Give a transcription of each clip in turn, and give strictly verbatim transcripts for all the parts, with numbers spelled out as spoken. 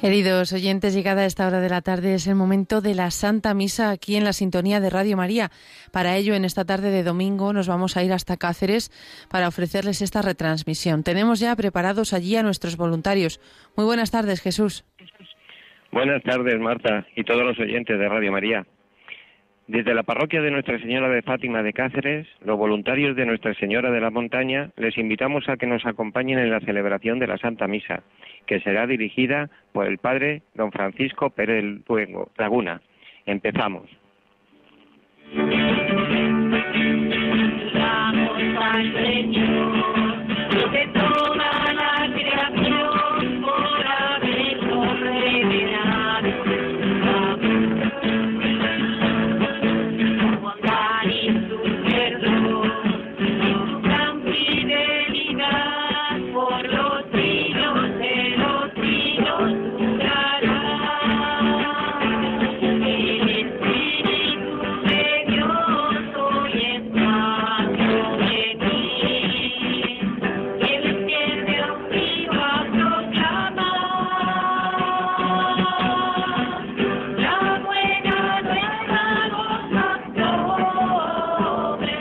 Queridos oyentes, llegada a esta hora de la tarde es el momento de la Santa Misa aquí en la sintonía de Radio María. Para ello, en esta tarde de domingo nos vamos a ir hasta Cáceres para ofrecerles esta retransmisión. Tenemos ya preparados allí a nuestros voluntarios. Muy buenas tardes, Jesús. Buenas tardes, Marta, y todos los oyentes de Radio María. Desde la parroquia de Nuestra Señora de Fátima de Cáceres, los voluntarios de Nuestra Señora de la Montaña, les invitamos a que nos acompañen en la celebración de la Santa Misa, que será dirigida por el Padre don Francisco Pérez Luengo, Laguna. Empezamos. Damos al Señor de toda la creación por habernos revelado su bondad y su perdón, su gran fidelidad por los siglos de los siglos durará. El Espíritu de Dios hoy está sobre mí, Él tiene un a proclamar la buena nueva goza sobre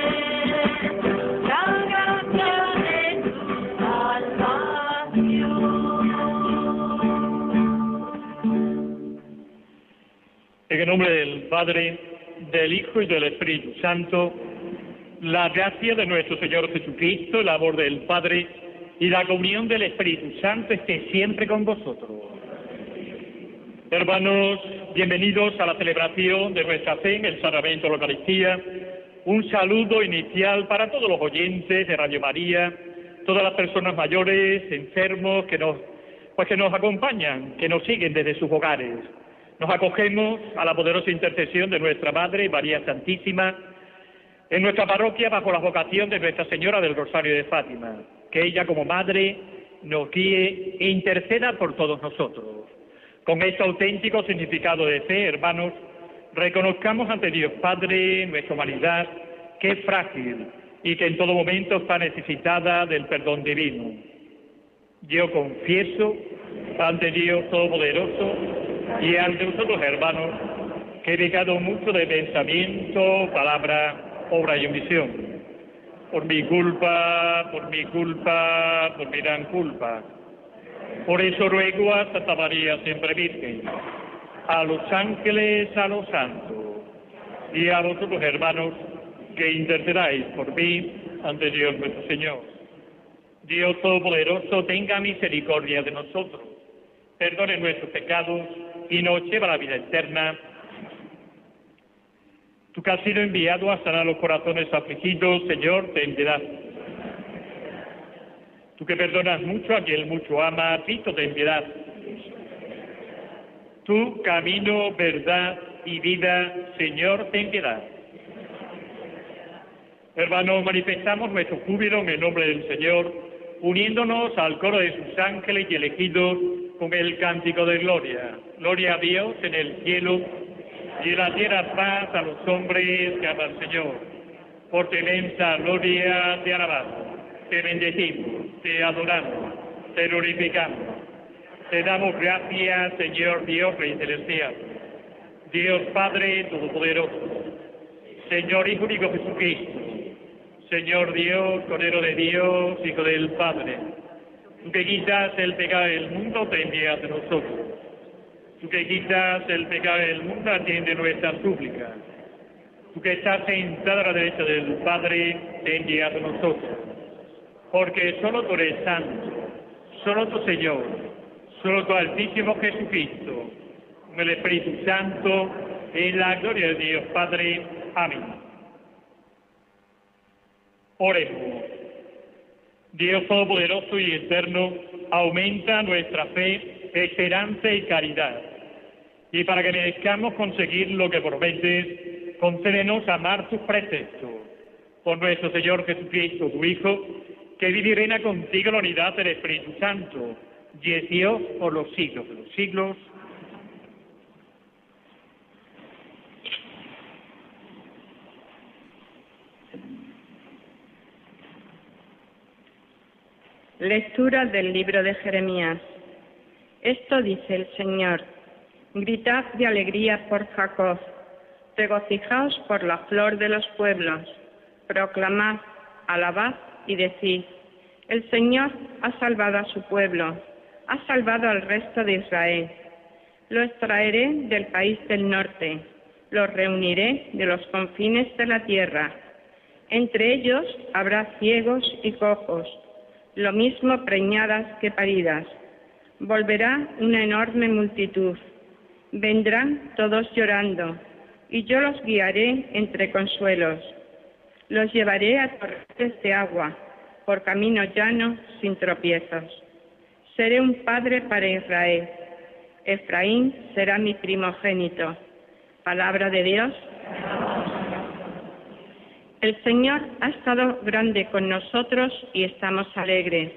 la gracia de su salvación. En el nombre del Padre, del Hijo y del Espíritu Santo, la gracia de nuestro Señor Jesucristo, el amor del Padre y la comunión del Espíritu Santo esté siempre con vosotros. Hermanos, bienvenidos a la celebración de nuestra fe en el sacramento de la Eucaristía. Un saludo inicial para todos los oyentes de Radio María, todas las personas mayores, enfermos, que nos, pues que nos acompañan, que nos siguen desde sus hogares. Nos acogemos a la poderosa intercesión de nuestra Madre, María Santísima, en nuestra parroquia bajo la vocación de Nuestra Señora del Rosario de Fátima. Que ella como Madre nos guíe e interceda por todos nosotros. Con este auténtico significado de fe, hermanos, reconozcamos ante Dios Padre nuestra humanidad, que es frágil y que en todo momento está necesitada del perdón divino. Yo confieso ante Dios Todopoderoso y ante vosotros, hermanos, que he pecado mucho de pensamiento, palabra, obra y omisión. Por mi culpa, por mi culpa, por mi gran culpa. Por eso ruego a Santa María siempre Virgen, a los ángeles, a los santos, y a vosotros, hermanos, que intercedáis por mí ante Dios nuestro Señor. Dios Todopoderoso, tenga misericordia de nosotros, perdone nuestros pecados y nos lleva a la vida eterna. Tú que has sido enviado a sanar los corazones afligidos, Señor, ten piedad. Tú que perdonas mucho a quien mucho ama, Cristo, ten piedad. Tú, camino, verdad y vida, Señor, ten piedad. Hermanos, manifestamos nuestro júbilo en el nombre del Señor, uniéndonos al coro de sus ángeles y elegidos con el cántico de gloria. Gloria a Dios en el cielo y en la tierra paz a los hombres que aman al Señor. Por tu inmensa gloria te alabamos, te bendecimos, te adoramos, te glorificamos. Te damos gracias, Señor Dios Rey Celestial, Dios Padre Todopoderoso, Señor Hijo único Jesucristo, Señor Dios, Cordero de Dios, Hijo del Padre. Tú que quitas el pecado del mundo, ten piedad de nosotros. Tú que quitas el pecado del mundo, atiende nuestras súplicas. Tú que estás sentada a la derecha del Padre, ten piedad de nosotros. Porque solo tú eres santo, solo tu Señor, solo tu Altísimo Jesucristo, con el Espíritu Santo, en la gloria de Dios Padre. Amén. Oremos. Dios Todopoderoso y Eterno, aumenta nuestra fe, esperanza y caridad. Y para que merezcamos conseguir lo que prometes, concédenos amar tus preceptos. Por nuestro Señor Jesucristo, tu Hijo, que vive y reina contigo en la unidad del Espíritu Santo, y es Dios por los siglos de los siglos. Lectura del libro de Jeremías. Esto dice el Señor: gritad de alegría por Jacob, regocijaos por la flor de los pueblos, proclamad, alabad y decid: el Señor ha salvado a su pueblo, ha salvado al resto de Israel. Los traeré del país del norte, los reuniré de los confines de la tierra. Entre ellos habrá ciegos y cojos, lo mismo preñadas que paridas. Volverá una enorme multitud. Vendrán todos llorando, y yo los guiaré entre consuelos. Los llevaré a torrentes de agua, por caminos llanos sin tropiezos. Seré un padre para Israel. Efraín será mi primogénito. Palabra de Dios. El Señor ha estado grande con nosotros y estamos alegres.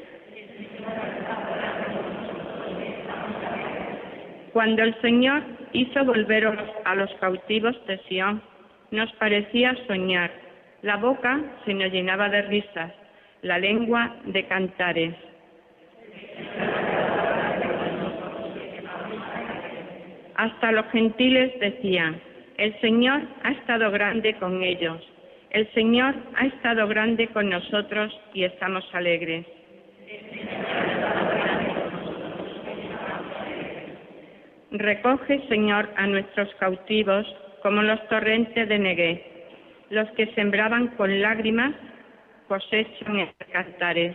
Cuando el Señor hizo volver a los cautivos de Sión, nos parecía soñar. La boca se nos llenaba de risas, la lengua de cantares. Hasta los gentiles decían: el Señor ha estado grande con ellos. El Señor ha estado grande con nosotros y estamos alegres. Recoge, Señor, a nuestros cautivos como los torrentes de Negué. Los que sembraban con lágrimas cosechan en cantares.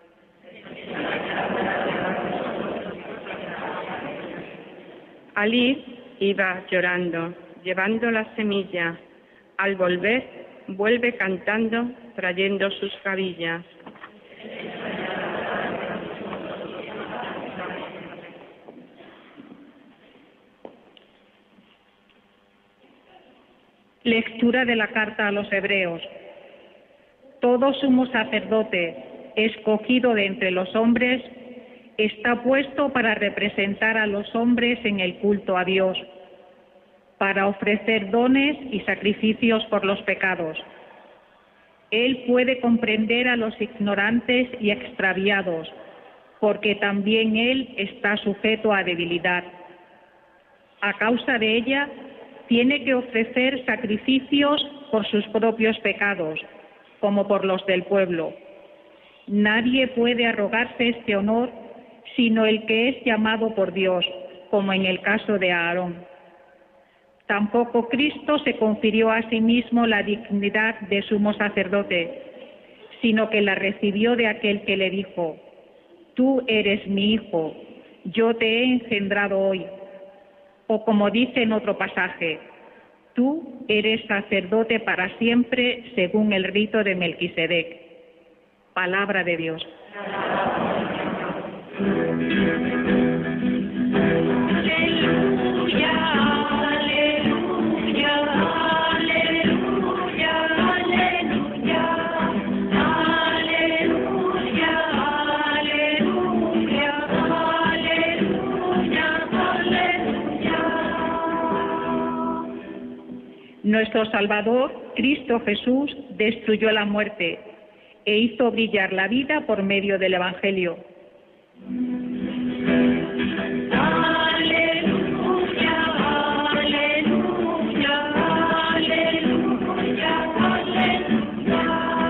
Al ir iba llorando, llevando la semilla. Al volver vuelve cantando, trayendo sus cabillas. Lectura de la carta a los Hebreos. Todo sumo sacerdote, escogido de entre los hombres, está puesto para representar a los hombres en el culto a Dios, para ofrecer dones y sacrificios por los pecados. Él puede comprender a los ignorantes y extraviados, porque también él está sujeto a debilidad. A causa de ella, tiene que ofrecer sacrificios por sus propios pecados, como por los del pueblo. Nadie puede arrogarse este honor sino el que es llamado por Dios, como en el caso de Aarón. Tampoco Cristo se confirió a sí mismo la dignidad de sumo sacerdote, sino que la recibió de aquel que le dijo: tú eres mi hijo, yo te he engendrado hoy. O como dice en otro pasaje: tú eres sacerdote para siempre según el rito de Melquisedec. Palabra de Dios. Aleluya, aleluya, aleluya, aleluya, aleluya, aleluya, aleluya, aleluya. Nuestro Salvador, Cristo Jesús, destruyó la muerte e hizo brillar la vida por medio del Evangelio. Aleluya, aleluya, aleluya, aleluya.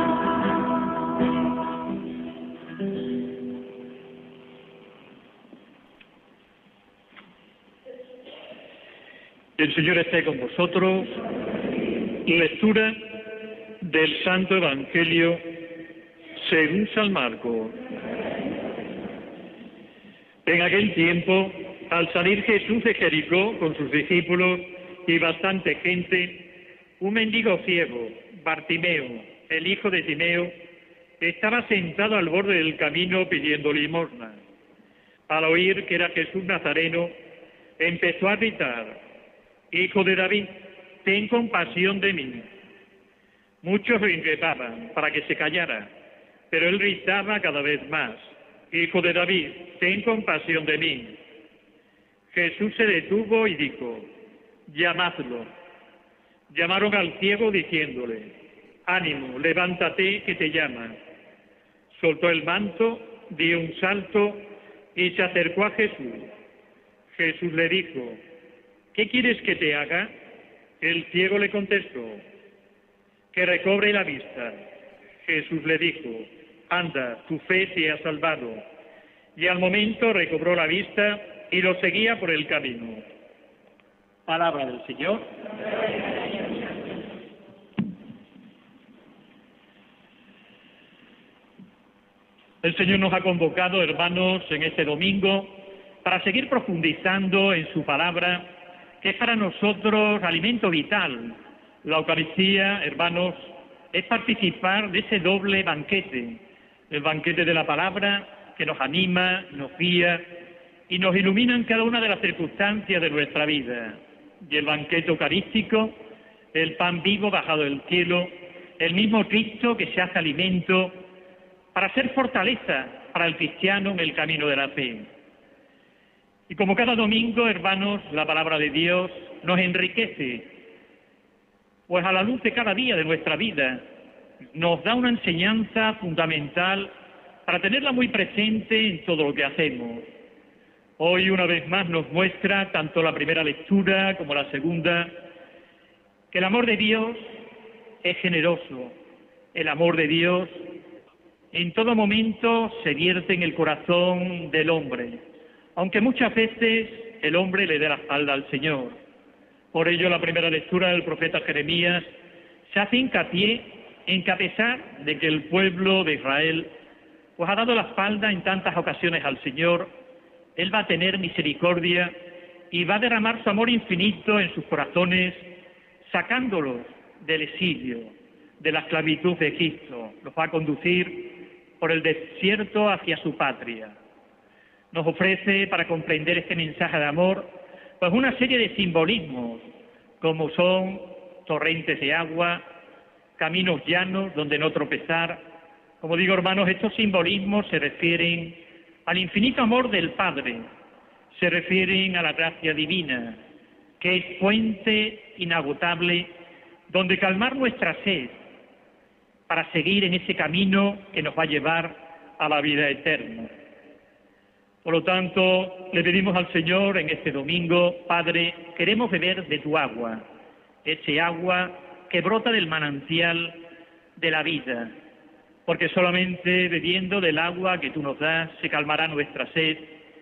El Señor esté con vosotros. Lectura del Santo Evangelio según San Marcos. En aquel tiempo, al salir Jesús de Jericó con sus discípulos y bastante gente, un mendigo ciego, Bartimeo, el hijo de Timeo, estaba sentado al borde del camino pidiendo limosna. Al oír que era Jesús Nazareno, empezó a gritar: Hijo de David, ten compasión de mí. Muchos lo increpaban para que se callara, pero él gritaba cada vez más: Hijo de David, ten compasión de mí. Jesús se detuvo y dijo: llamadlo. Llamaron al ciego diciéndole: ánimo, levántate, que te llama. Soltó el manto, dio un salto y se acercó a Jesús. Jesús le dijo: ¿qué quieres que te haga? El ciego le contestó: que recobre la vista. Jesús le dijo: anda, tu fe te ha salvado. Y al momento recobró la vista y lo seguía por el camino. Palabra del Señor. El Señor nos ha convocado, hermanos, en este domingo para seguir profundizando en su palabra, que es para nosotros alimento vital. La Eucaristía, hermanos, es participar de ese doble banquete, el banquete de la palabra que nos anima, nos guía y nos ilumina en cada una de las circunstancias de nuestra vida. Y el banquete eucarístico, el pan vivo bajado del cielo, el mismo Cristo que se hace alimento para ser fortaleza para el cristiano en el camino de la fe. Y como cada domingo, hermanos, la palabra de Dios nos enriquece, pues a la luz de cada día de nuestra vida nos da una enseñanza fundamental para tenerla muy presente en todo lo que hacemos. Hoy, una vez más, nos muestra, tanto la primera lectura como la segunda, que el amor de Dios es generoso. El amor de Dios en todo momento se vierte en el corazón del hombre, aunque muchas veces el hombre le dé la espalda al Señor. Por ello, la primera lectura del profeta Jeremías se hace hincapié en que, a pesar de que el pueblo de Israel pues ha dado la espalda en tantas ocasiones al Señor, Él va a tener misericordia y va a derramar su amor infinito en sus corazones, sacándolos del exilio, de la esclavitud de Egipto. Los va a conducir por el desierto hacia su patria. Nos ofrece, para comprender este mensaje de amor, pues una serie de simbolismos, como son torrentes de agua, caminos llanos donde no tropezar. Como digo, hermanos, estos simbolismos se refieren al infinito amor del Padre, se refieren a la gracia divina, que es fuente inagotable donde calmar nuestra sed para seguir en ese camino que nos va a llevar a la vida eterna. Por lo tanto, le pedimos al Señor en este domingo: Padre, queremos beber de tu agua, ese agua que brota del manantial de la vida, porque solamente bebiendo del agua que tú nos das se calmará nuestra sed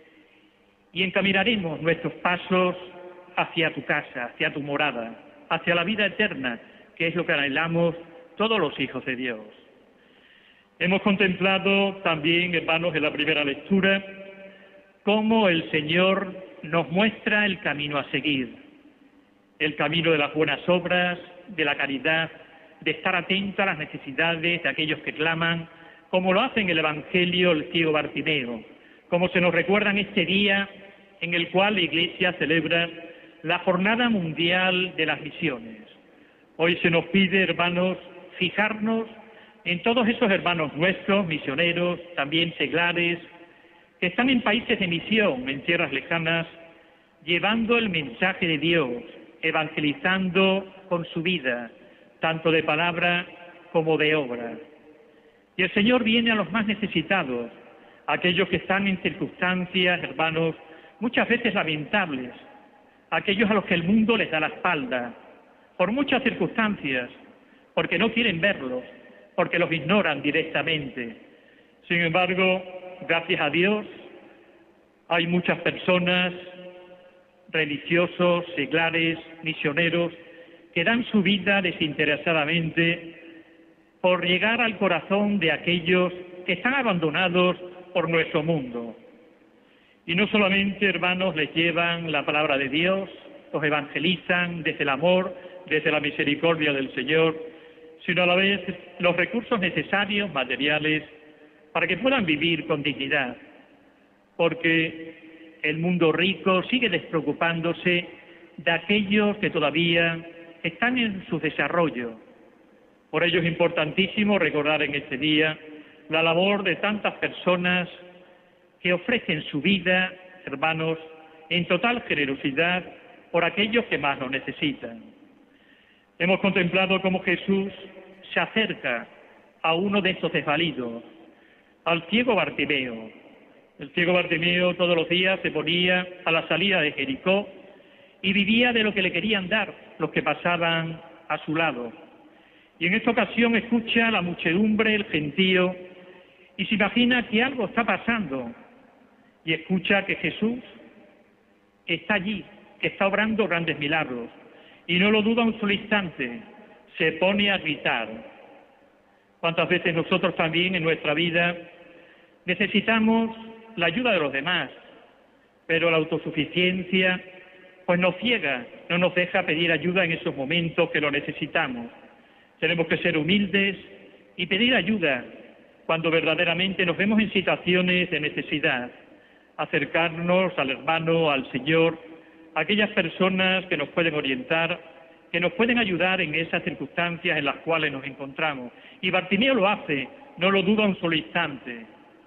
y encaminaremos nuestros pasos hacia tu casa, hacia tu morada, hacia la vida eterna, que es lo que anhelamos todos los hijos de Dios. Hemos contemplado también, hermanos, en la primera lectura, cómo el Señor nos muestra el camino a seguir, el camino de las buenas obras, de la caridad, de estar atento a las necesidades de aquellos que claman, como lo hace en el Evangelio el ciego Bartimeo, como se nos recuerda en este día en el cual la Iglesia celebra la Jornada Mundial de las Misiones. Hoy se nos pide, hermanos, fijarnos en todos esos hermanos nuestros, misioneros, también seglares, que están en países de misión, en tierras lejanas, llevando el mensaje de Dios, evangelizando con su vida, tanto de palabra como de obra. Y el Señor viene a los más necesitados, a aquellos que están en circunstancias, hermanos, muchas veces lamentables, a aquellos a los que el mundo les da la espalda, por muchas circunstancias, porque no quieren verlos, porque los ignoran directamente. Sin embargo, gracias a Dios, hay muchas personas, religiosos, seglares, misioneros, que dan su vida desinteresadamente por llegar al corazón de aquellos que están abandonados por nuestro mundo. Y no solamente, hermanos, les llevan la palabra de Dios, los evangelizan desde el amor, desde la misericordia del Señor, sino a la vez los recursos necesarios, materiales, para que puedan vivir con dignidad. Porque el mundo rico sigue despreocupándose de aquellos que todavía están en su desarrollo. Por ello es importantísimo recordar en este día la labor de tantas personas que ofrecen su vida, hermanos, en total generosidad por aquellos que más lo necesitan. Hemos contemplado cómo Jesús se acerca a uno de estos desvalidos, al ciego Bartimeo, El ciego Bartimeo todos los días se ponía a la salida de Jericó y vivía de lo que le querían dar los que pasaban a su lado. Y en esta ocasión escucha la muchedumbre, el gentío, y se imagina que algo está pasando. Y escucha que Jesús está allí, que está obrando grandes milagros. Y no lo duda un solo instante, se pone a gritar. ¿Cuántas veces nosotros también en nuestra vida necesitamos la ayuda de los demás, pero la autosuficiencia pues nos ciega, no nos deja pedir ayuda en esos momentos que lo necesitamos? Tenemos que ser humildes y pedir ayuda cuando verdaderamente nos vemos en situaciones de necesidad, acercarnos al hermano, al Señor, a aquellas personas que nos pueden orientar, que nos pueden ayudar en esas circunstancias en las cuales nos encontramos. Y Bartimeo lo hace, no lo duda un solo instante.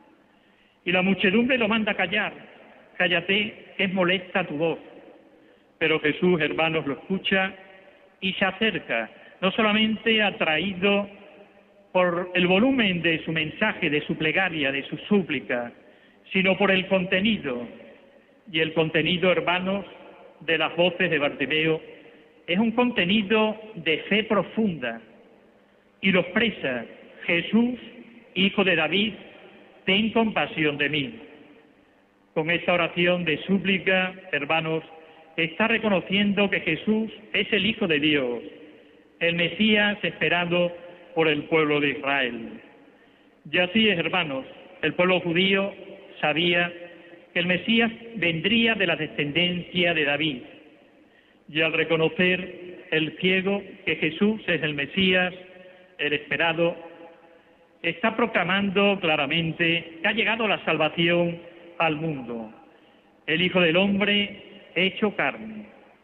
Y la muchedumbre lo manda a callar. Cállate, que es molesta tu voz. Pero Jesús, hermanos, lo escucha y se acerca, no solamente atraído por el volumen de su mensaje, de su plegaria, de su súplica, sino por el contenido. Y el contenido, hermanos, de las voces de Bartimeo es un contenido de fe profunda. Y lo expresa: Jesús, Hijo de David, ten compasión de mí. Con esta oración de súplica, hermanos, está reconociendo que Jesús es el Hijo de Dios, el Mesías esperado por el pueblo de Israel. Y así es, hermanos, el pueblo judío sabía que el Mesías vendría de la descendencia de David. Y al reconocer el ciego que Jesús es el Mesías, el esperado, está proclamando claramente que ha llegado la salvación al mundo, el Hijo del Hombre hecho carne.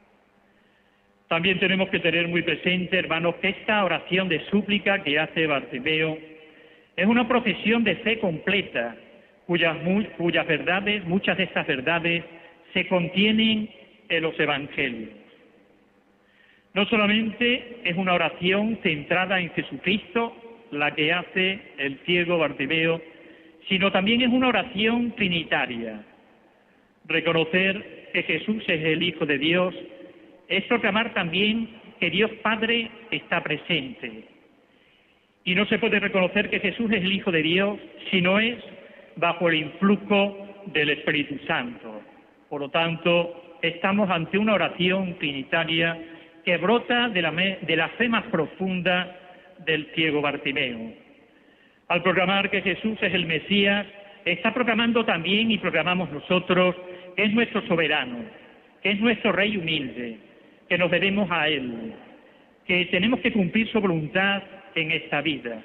También tenemos que tener muy presente, hermanos, que esta oración de súplica que hace Bartimeo es una profesión de fe completa, cuyas, muy, cuyas verdades, muchas de estas verdades, se contienen en los evangelios. No solamente es una oración centrada en Jesucristo, la que hace el ciego Bartimeo, sino también es una oración trinitaria. Reconocer que Jesús es el Hijo de Dios es proclamar también que Dios Padre está presente. Y no se puede reconocer que Jesús es el Hijo de Dios si no es bajo el influjo del Espíritu Santo. Por lo tanto, estamos ante una oración trinitaria que brota de la, de la fe más profunda del ciego Bartimeo. Al proclamar que Jesús es el Mesías, está proclamando también, y proclamamos nosotros, que es nuestro soberano, que es nuestro Rey humilde, que nos debemos a Él, que tenemos que cumplir su voluntad en esta vida.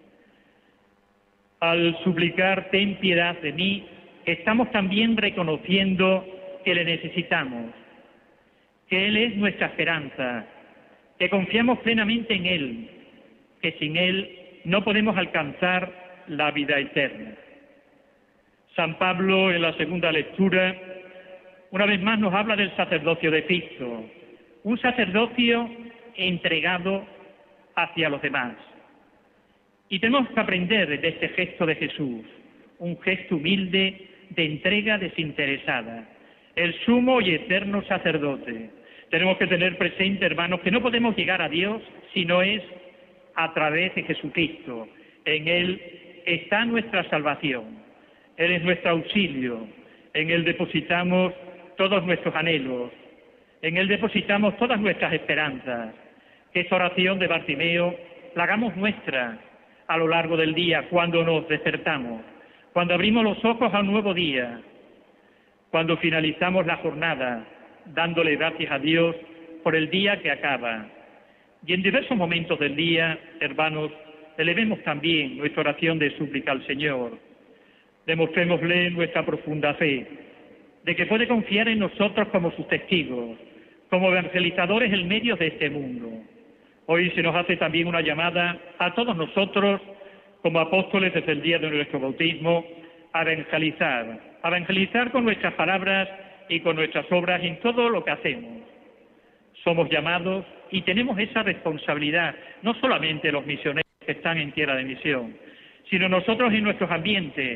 Al suplicar, ten piedad de mí, estamos también reconociendo que le necesitamos, que Él es nuestra esperanza, que confiamos plenamente en Él, que sin Él no podemos alcanzar la vida eterna. San Pablo, en la segunda lectura, una vez más nos habla del sacerdocio de Cristo, un sacerdocio entregado hacia los demás. Y tenemos que aprender de este gesto de Jesús, un gesto humilde de entrega desinteresada, el sumo y eterno sacerdote. Tenemos que tener presente, hermanos, que no podemos llegar a Dios si no es a través de Jesucristo. En Él está nuestra salvación, Él es nuestro auxilio, en Él depositamos todos nuestros anhelos, en Él depositamos todas nuestras esperanzas. Que esta oración de Bartimeo la hagamos nuestra a lo largo del día, cuando nos despertamos, cuando abrimos los ojos a un nuevo día, cuando finalizamos la jornada, dándole gracias a Dios por el día que acaba. Y en diversos momentos del día, hermanos, elevemos también nuestra oración de súplica al Señor. Demostrémosle nuestra profunda fe, de que puede confiar en nosotros como sus testigos, como evangelizadores en medio de este mundo. Hoy se nos hace también una llamada a todos nosotros, como apóstoles desde el día de nuestro bautismo, a evangelizar, a evangelizar con nuestras palabras y con nuestras obras en todo lo que hacemos. Somos llamados y tenemos esa responsabilidad, no solamente los misioneros que están en tierra de misión, sino nosotros en nuestros ambientes,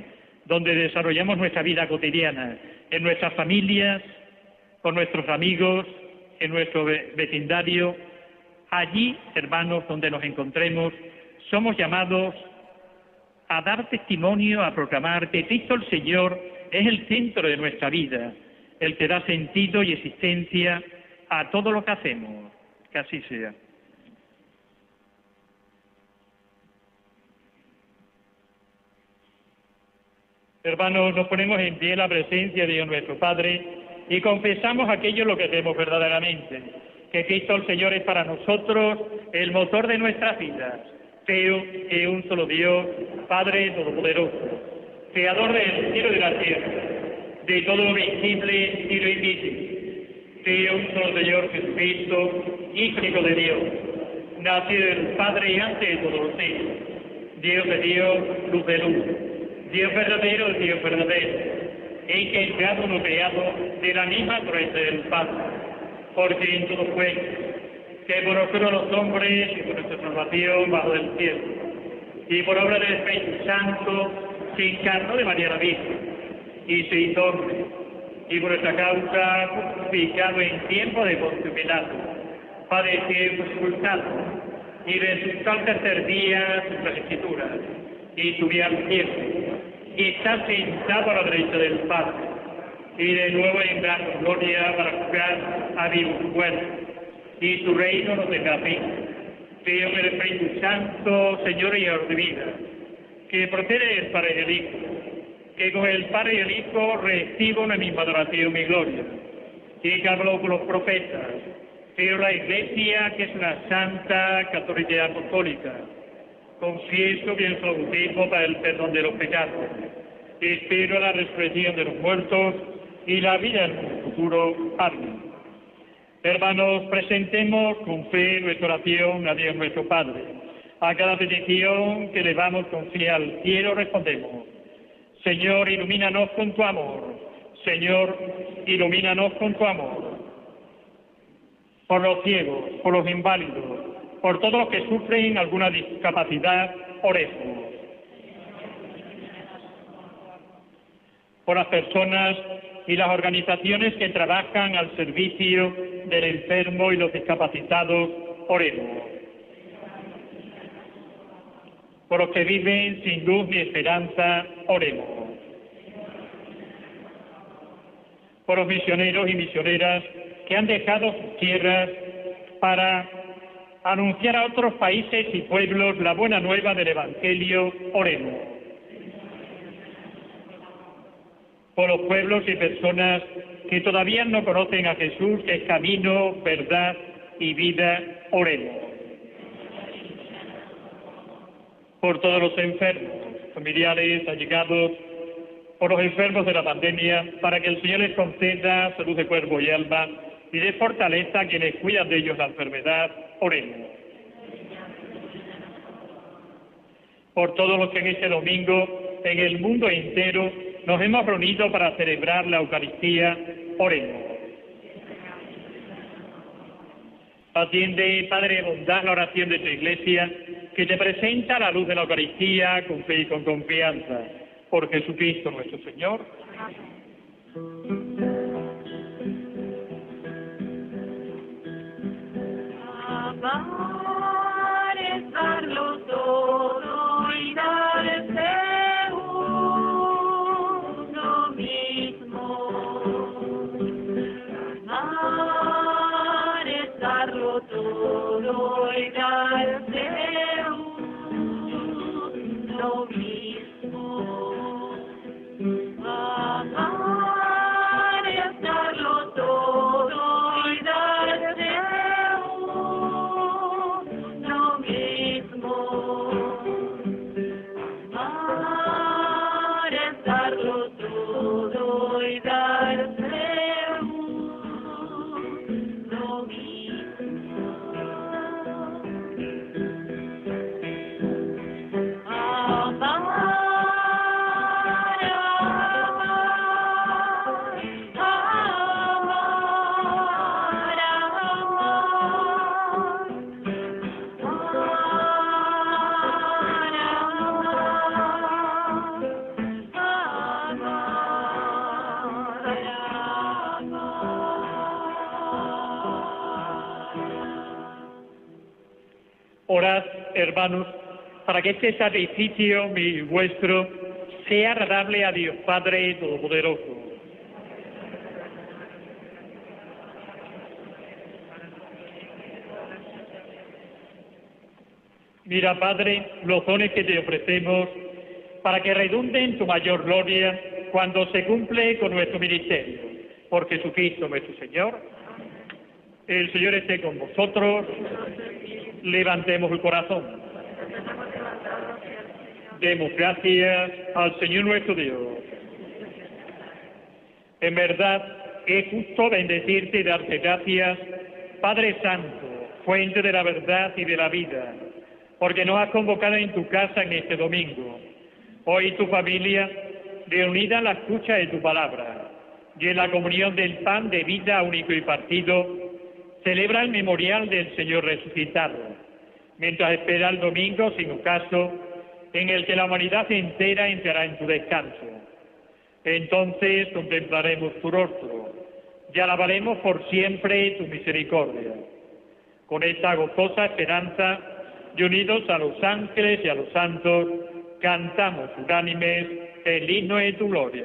donde desarrollamos nuestra vida cotidiana, en nuestras familias, con nuestros amigos, en nuestro vecindario. Allí, hermanos, donde nos encontremos, somos llamados a dar testimonio, a proclamar que Cristo el Señor es el centro de nuestra vida, el que da sentido y existencia a todo lo que hacemos. Que así sea. Hermanos, nos ponemos en pie en la presencia de Dios nuestro Padre y confesamos aquello lo que hacemos verdaderamente, que Cristo el Señor es para nosotros el motor de nuestras vidas. Creo que un solo Dios, Padre Todopoderoso, Creador del cielo y de la tierra, de todo lo visible y lo invisible. Creo un solo Señor Jesucristo, Hijo de Dios, nacido del Padre y antes de todos los siglos, Dios de Dios, luz de luz, Dios verdadero de Dios verdadero, engendrado no creado de la misma naturaleza del Padre, por quien todo fue, que por nosotros los hombres y por nuestra salvación bajo del cielo, y por obra del Espíritu Santo se encarnó de María la Virgen, y se hizo hombre, y por esta causa crucificado en tiempo de Poncio Pilato, padeció y fue sepultado, y resucitó al tercer día sus las Escrituras, y subió al cielo, y está sentado a la derecha del Padre, y de nuevo en gran gloria para juzgar a vivos y muertos, y su reino no tendrá fin. Creo en el Espíritu Santo, Señor y Señor de vida, que procede del Padre y el Hijo, que con el Padre y el Hijo recibo una misma adoración y gloria, y que habló con los profetas. Creo en la Iglesia, que es una santa, católica y apostólica. Confieso que el bautismo para el perdón de los pecados. Espero la resurrección de los muertos y la vida en el futuro. Amén. Hermanos, presentemos con fe nuestra oración a Dios nuestro Padre. A cada petición que elevamos con fe al cielo respondemos: Señor, ilumínanos con tu amor. Señor, ilumínanos con tu amor. Por los ciegos, por los inválidos, por todos los que sufren alguna discapacidad, oremos. Por las personas y las organizaciones que trabajan al servicio del enfermo y los discapacitados, oremos. Por los que viven sin luz ni esperanza, oremos. Por los misioneros y misioneras que han dejado sus tierras para anunciar a otros países y pueblos la buena nueva del Evangelio, oremos. Por los pueblos y personas que todavía no conocen a Jesús, que es camino, verdad y vida, oremos. Por todos los enfermos, familiares, allegados, por los enfermos de la pandemia, para que el Señor les conceda salud de cuerpo y alma y de fortaleza a quienes cuidan de ellos la enfermedad, oremos. Por todos los que en este domingo, en el mundo entero, nos hemos reunido para celebrar la Eucaristía, oremos. Atiende, Padre de bondad, la oración de tu Iglesia, que te presenta la luz de la Eucaristía con fe y con confianza. Por Jesucristo nuestro Señor. Amar es darlo todo y darse uno mismo. Amar es darlo todo y darse uno mismo. Amar es darlo todo y darse uno mismo. Amar es darlo todo y darse uno mismo. Orad, hermanos, para que este sacrificio, mi vuestro, sea agradable a Dios Padre Todopoderoso. Mira, Padre, los dones que te ofrecemos para que redunden en tu mayor gloria cuando se cumple con nuestro ministerio. Por Jesucristo nuestro Señor. El Señor esté con vosotros. Levantemos el corazón. Demos gracias al Señor nuestro Dios. En verdad, es justo bendecirte y darte gracias, Padre Santo, fuente de la verdad y de la vida, porque nos has convocado en tu casa en este domingo. Hoy tu familia, reunida en la escucha de tu palabra y en la comunión del pan de vida único y partido, celebra el memorial del Señor resucitado, mientras espera el domingo sin ocaso, en el que la humanidad entera entrará en tu descanso. Entonces contemplaremos tu rostro y alabaremos por siempre tu misericordia. Con esta gozosa esperanza, y unidos a los ángeles y a los santos, cantamos unánimes el himno de tu gloria.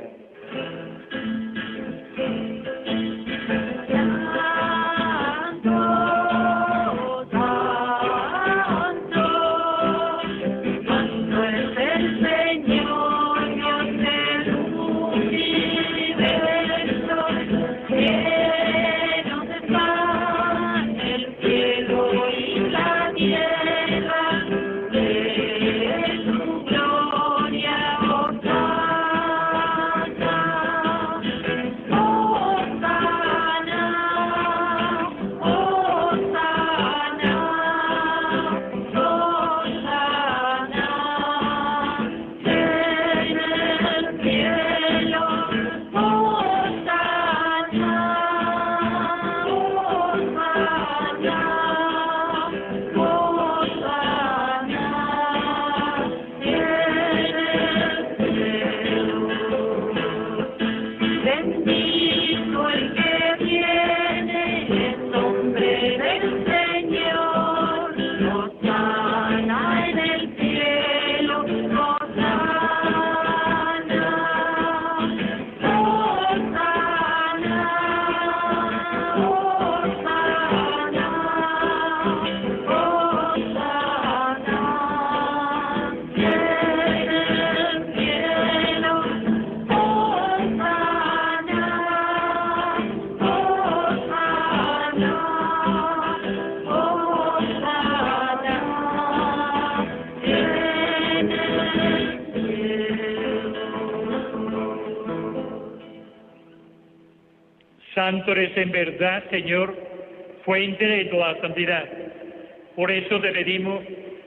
Santo eres en verdad, Señor, fuente de toda santidad. Por eso te pedimos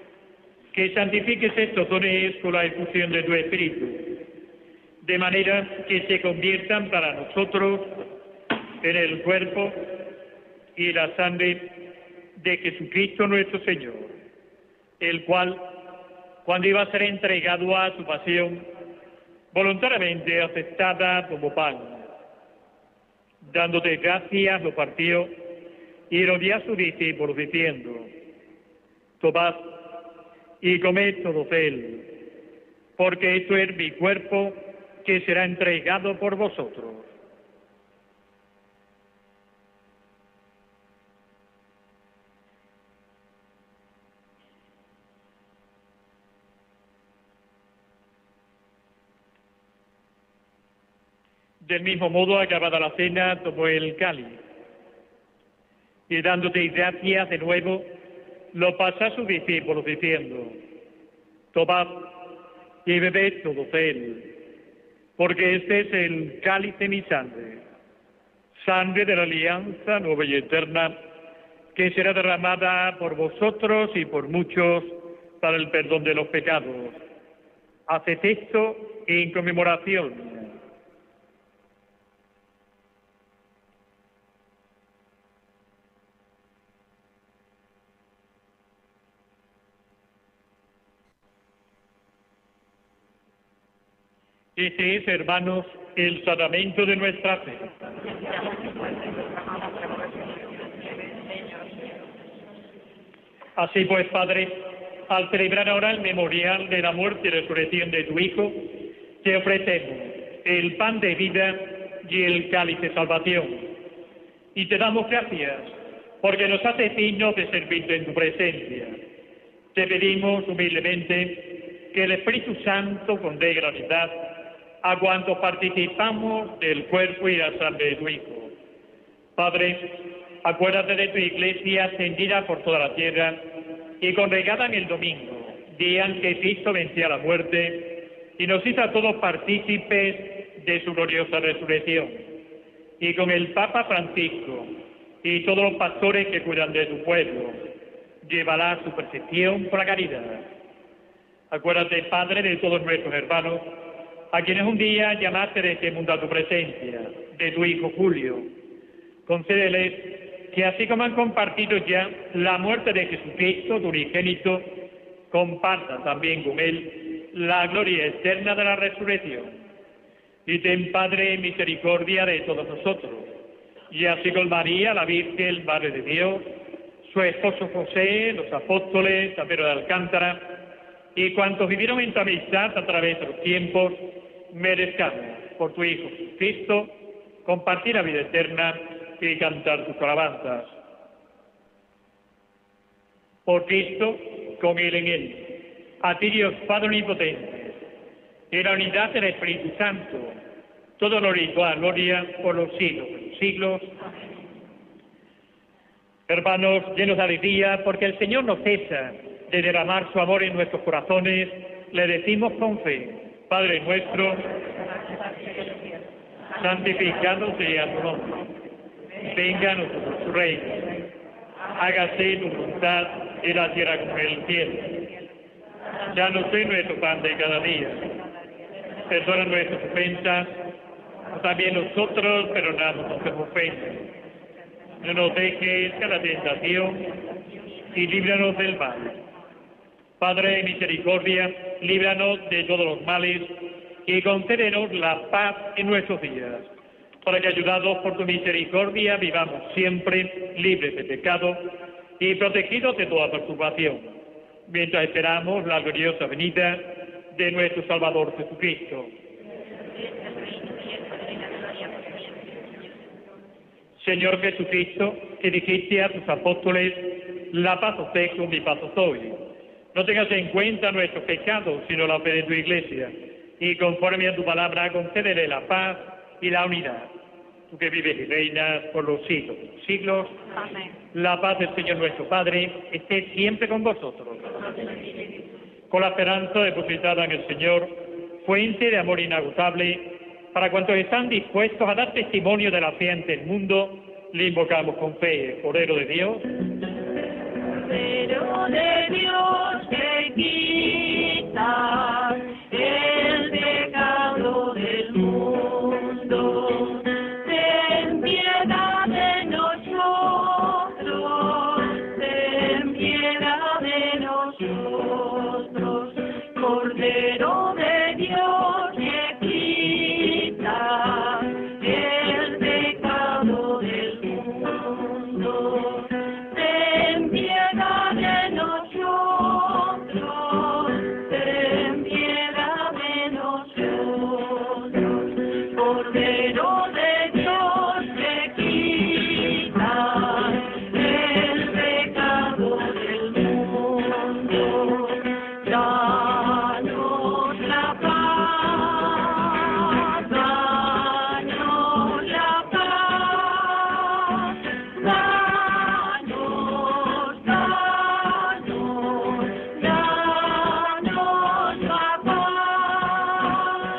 que santifiques estos dones con la efusión de tu Espíritu, de manera que se conviertan para nosotros en el cuerpo y la sangre de Jesucristo nuestro Señor, el cual, cuando iba a ser entregado a su pasión, voluntariamente aceptada como pan, dándote gracias, lo partió y lo dio a sus discípulos diciendo: tomad y comed todos él, porque esto es mi cuerpo que será entregado por vosotros. Del mismo modo, acabada la cena, tomó el cáliz y dándote gracias de nuevo, lo pasó a sus discípulos diciendo: tomad y bebed todos él, porque este es el cáliz de mi sangre, sangre de la alianza nueva y eterna, que será derramada por vosotros y por muchos para el perdón de los pecados. Haced esto en conmemoración. Este es, hermanos, el sacramento de nuestra fe. Así pues, Padre, al celebrar ahora el memorial de la muerte y resurrección de tu Hijo, te ofrecemos el pan de vida y el cáliz de salvación. Y te damos gracias porque nos hace dignos de servirte en tu presencia. Te pedimos humildemente que el Espíritu Santo condene la unidad a cuantos participamos del cuerpo y la sangre de tu Hijo. Padre, acuérdate de tu iglesia extendida por toda la tierra y congregada en el domingo, día en que Cristo venció a la muerte y nos hizo a todos partícipes de su gloriosa resurrección. Y con el Papa Francisco y todos los pastores que cuidan de tu pueblo, llevará su percepción por la caridad. Acuérdate, Padre, de todos nuestros hermanos, a quienes un día llamaste de este mundo a tu presencia, de tu Hijo Julio. Concédeles que así como han compartido ya la muerte de Jesucristo, tu unigénito, compartan también con Él la gloria eterna de la resurrección. Y ten, Padre, misericordia de todos nosotros, y así con María, la Virgen, Madre de Dios, su esposo José, los apóstoles, San Pedro de Alcántara, y cuantos vivieron en tu amistad a través de los tiempos, merezcamos, por tu Hijo Jesucristo, compartir la vida eterna y cantar tus alabanzas. Por Cristo, con Él en Él, a ti Dios Padre Omnipotente, en la unidad del Espíritu Santo, todo honor y toda gloria por los siglos de los siglos. Hermanos, llenos de alegría, porque el Señor no cesa de derramar su amor en nuestros corazones, le decimos con fe: Padre nuestro, santificado sea tu nombre. Venga a nosotros tu reino. Hágase tu voluntad en la tierra como en el cielo. Danos hoy nuestro pan de cada día. Perdona nuestras ofensas, también nosotros perdonamos nuestras ofensas. No nos dejes a la tentación y líbranos del mal. Padre de misericordia, líbranos de todos los males y concédenos la paz en nuestros días, para que, ayudados por tu misericordia, vivamos siempre libres de pecado y protegidos de toda perturbación, mientras esperamos la gloriosa venida de nuestro Salvador Jesucristo. Señor Jesucristo, que dijiste a tus apóstoles: la paz os dejo, mi paz os doy. No tengas en cuenta nuestros pecados, sino la fe de tu Iglesia, y conforme a tu palabra concédele la paz y la unidad. Tú que vives y reinas por los siglos de los siglos. Amén. La paz del Señor nuestro Padre esté siempre con vosotros. Con la esperanza depositada en el Señor, fuente de amor inagotable, para cuantos están dispuestos a dar testimonio de la fe ante el mundo, le invocamos con fe, Cordero de Dios. Cordero de Dios que quita el pecado del mundo, ten piedad de nosotros, ten piedad de nosotros, Cordero de Dios que quita el pecado del mundo, ten piedad de nosotros, ten piedad de nosotros, Cordero de Dios que quita el pecado del mundo, danos la paz, danos la paz, danos, danos, danos la paz,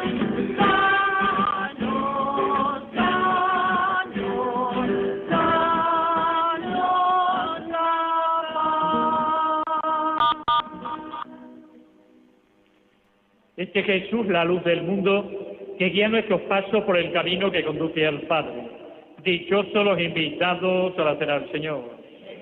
danos, danos, danos la paz. Este Jesús, la luz del mundo, que guía nuestros pasos por el camino que conduce al Padre. Dichosos los invitados a la cena del Señor.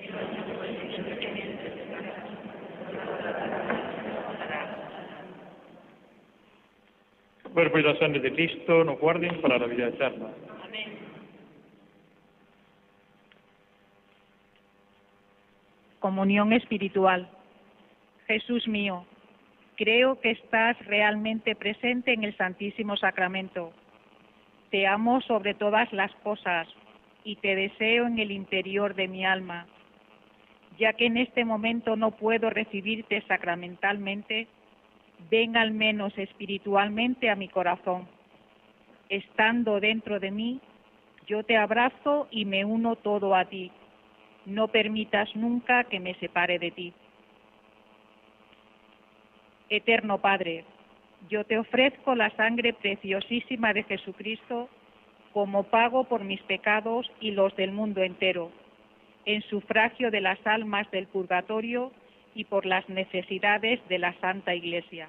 El cuerpo y la sangre de Cristo nos guarden para la vida eterna. Comunión espiritual. Jesús mío, creo que estás realmente presente en el Santísimo Sacramento. Te amo sobre todas las cosas y te deseo en el interior de mi alma. Ya que en este momento no puedo recibirte sacramentalmente, ven al menos espiritualmente a mi corazón. Estando dentro de mí, yo te abrazo y me uno todo a ti. No permitas nunca que me separe de ti. Eterno Padre, yo te ofrezco la sangre preciosísima de Jesucristo como pago por mis pecados y los del mundo entero, en sufragio de las almas del purgatorio y por las necesidades de la Santa Iglesia.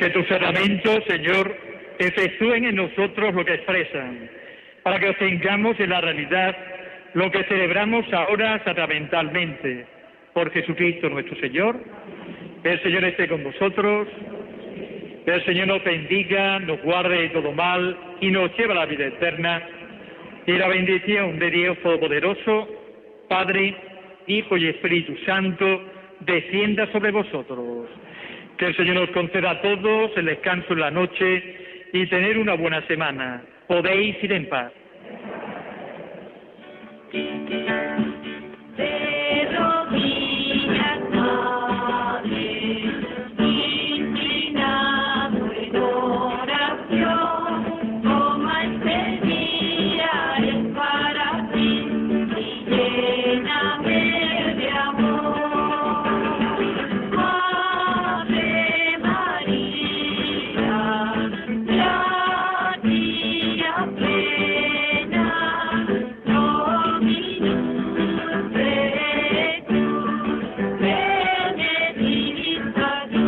Que tus sacramentos, Señor, efectúen en nosotros lo que expresan, para que obtengamos en la realidad lo que celebramos ahora sacramentalmente. Por Jesucristo nuestro Señor. El Señor esté con vosotros. El Señor nos bendiga, nos guarde de todo mal y nos lleve a la vida eterna. Y la bendición de Dios Todopoderoso, Padre, Hijo y Espíritu Santo, descienda sobre vosotros. Que el Señor nos conceda a todos el descanso en la noche y tener una buena semana. Podéis ir en paz. De rodillas, Padre, inclinado en oración, toma este día es para ti y lléname de amor. Madre María, la niña plena, Dominus Tecum, benedicta tu,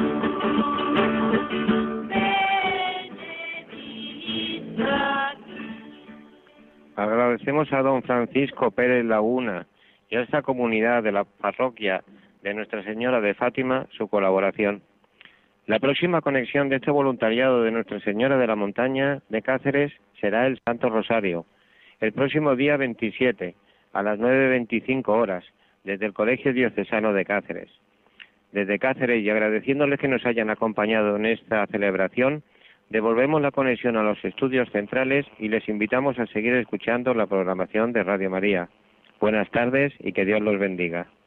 benedicta tu. Agradecemos a don Francisco Pérez Laguna y a esta comunidad de la parroquia de Nuestra Señora de Fátima su colaboración. La próxima conexión de este voluntariado de Nuestra Señora de la Montaña de Cáceres será el Santo Rosario, el próximo día veintisiete, a las nueve veinticinco horas, desde el Colegio Diocesano de Cáceres. Desde Cáceres, y agradeciéndoles que nos hayan acompañado en esta celebración, devolvemos la conexión a los estudios centrales y les invitamos a seguir escuchando la programación de Radio María. Buenas tardes y que Dios los bendiga.